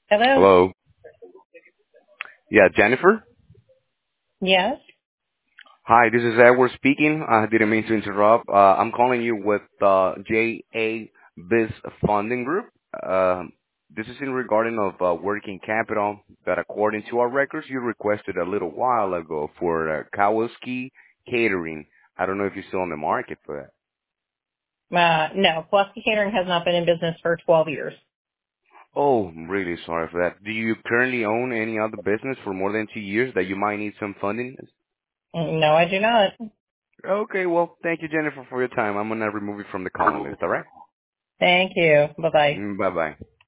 Hello? Hello. Yeah, Jennifer. Yes? Hi, this is Edward speaking. I didn't mean to interrupt. I'm calling you with JA Biz Funding Group. This is in regarding of working capital that, according to our records, you requested a little while ago for Kowalski Catering. I don't know if you're still on the market for that. No. Pulaski Catering has not been in business for 12 years. Oh, I'm really sorry for that. Do you currently own any other business for more than 2 years that you might need some funding? No, I do not. Okay, well, thank you, Jennifer, for your time. I'm gonna remove you from the calling list, all right? Thank you. Bye-bye. Bye bye.